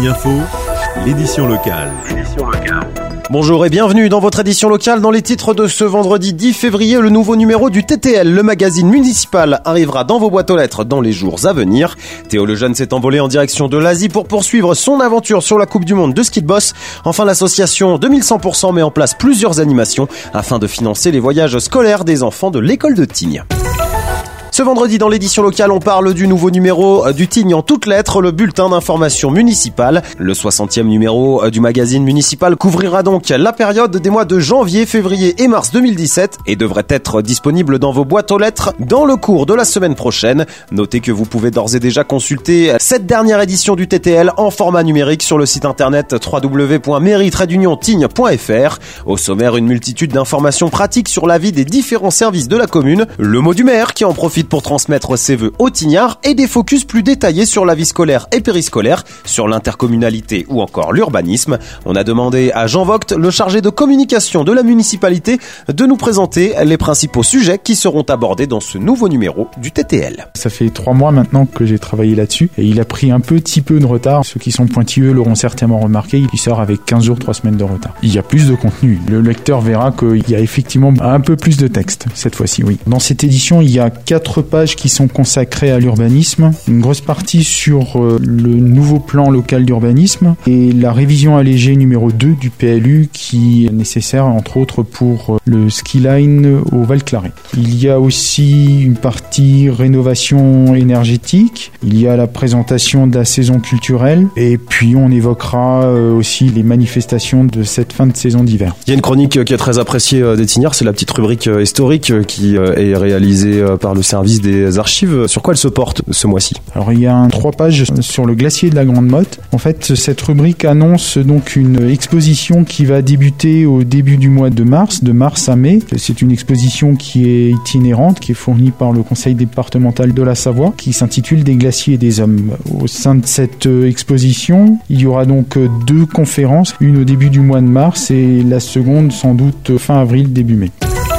Tignes Info, l'édition locale. Bonjour et bienvenue dans votre édition locale. Dans les titres de ce vendredi 10 février, le nouveau numéro du TTL, le magazine municipal, arrivera dans vos boîtes aux lettres dans les jours à venir. Théo Lejeune s'est envolé en direction de l'Asie pour poursuivre son aventure sur la Coupe du Monde de ski de boss. Enfin, l'association 2100% met en place plusieurs animations afin de financer les voyages scolaires des enfants de l'école de Tignes. Ce vendredi, dans l'édition locale, on parle du nouveau numéro du Tignes en toutes lettres, le bulletin d'information municipale. Le 60e numéro du magazine municipal couvrira donc la période des mois de janvier, février et mars 2017 et devrait être disponible dans vos boîtes aux lettres dans le cours de la semaine prochaine. Notez que vous pouvez d'ores et déjà consulter cette dernière édition du TTL en format numérique sur le site internet www.mairie-tignes.fr. Au sommaire, une multitude d'informations pratiques sur la vie des différents services de la commune, le mot du maire qui en profite pour transmettre ses vœux aux Tignards et des focus plus détaillés sur la vie scolaire et périscolaire, sur l'intercommunalité ou encore l'urbanisme. On a demandé à Jean Vogt, le chargé de communication de la municipalité, de nous présenter les principaux sujets qui seront abordés dans ce nouveau numéro du TTL. Ça fait 3 mois maintenant que j'ai travaillé là-dessus et il a pris un petit peu de retard. Ceux qui sont pointilleux l'auront certainement remarqué, il sort avec 15 jours, 3 semaines de retard. Il y a plus de contenu. Le lecteur verra qu'il y a effectivement un peu plus de texte cette fois-ci, oui. Dans cette édition, il y a 4 pages qui sont consacrées à l'urbanisme, une grosse partie sur le nouveau plan local d'urbanisme et la révision allégée numéro 2 du PLU qui est nécessaire entre autres pour le ski line au Val-Claret. Il y a aussi une partie rénovation énergétique, il y a la présentation de la saison culturelle et puis on évoquera aussi les manifestations de cette fin de saison d'hiver. Il y a une chronique qui est très appréciée des Tignards, c'est la petite rubrique historique qui est réalisée par le service des archives. Sur quoi elle se porte ce mois-ci? Alors il y a 3 pages sur le glacier de la Grande Motte. En fait, cette rubrique annonce donc une exposition qui va débuter au début du mois de mars à mai. C'est une exposition qui est itinérante, qui est fournie par le conseil départemental de la Savoie, qui s'intitule Des glaciers et des hommes. Au sein de cette exposition, il y aura donc 2 conférences, une au début du mois de mars et la seconde sans doute fin avril, début mai.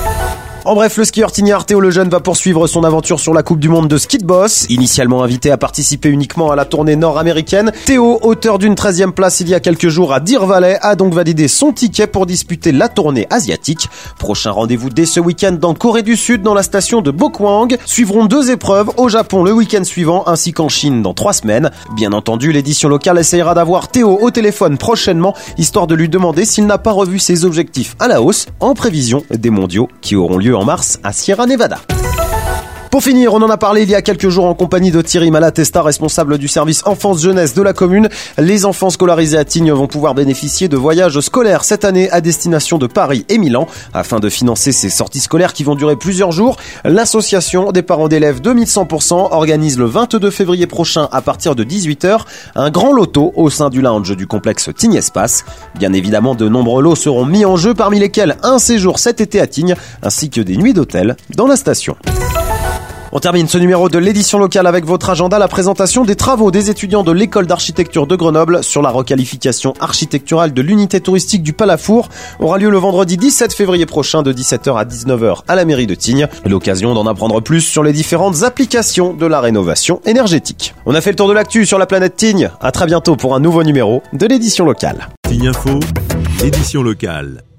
En bref, le skieur tignard Théo Lejeune va poursuivre son aventure sur la Coupe du Monde de ski de boss. Initialement invité à participer uniquement à la tournée nord-américaine, Théo, auteur d'une 13e place il y a quelques jours à Deer Valley, a donc validé son ticket pour disputer la tournée asiatique. Prochain rendez-vous dès ce week-end dans Corée du Sud, dans la station de Bokwang. Suivront 2 épreuves au Japon le week-end suivant, ainsi qu'en Chine dans 3 semaines. Bien entendu, l'édition locale essayera d'avoir Théo au téléphone prochainement, histoire de lui demander s'il n'a pas revu ses objectifs à la hausse, en prévision des mondiaux qui auront lieu en mars à Sierra Nevada. Pour finir, on en a parlé il y a quelques jours en compagnie de Thierry Malatesta, responsable du service enfance-jeunesse de la commune. Les enfants scolarisés à Tignes vont pouvoir bénéficier de voyages scolaires cette année à destination de Paris et Milan. Afin de financer ces sorties scolaires qui vont durer plusieurs jours, l'association des parents d'élèves 2100% organise le 22 février prochain à partir de 18h un grand loto au sein du lounge du complexe Tignes Espace. Bien évidemment, de nombreux lots seront mis en jeu, parmi lesquels un séjour cet été à Tignes ainsi que des nuits d'hôtel dans la station. On termine ce numéro de l'édition locale avec votre agenda, la présentation des travaux des étudiants de l'école d'architecture de Grenoble sur la requalification architecturale de l'unité touristique du Palafour aura lieu le vendredi 17 février prochain de 17h à 19h à la mairie de Tignes. L'occasion d'en apprendre plus sur les différentes applications de la rénovation énergétique. On a fait le tour de l'actu sur la planète Tignes. À très bientôt pour un nouveau numéro de l'édition locale. Tignes Info, édition locale.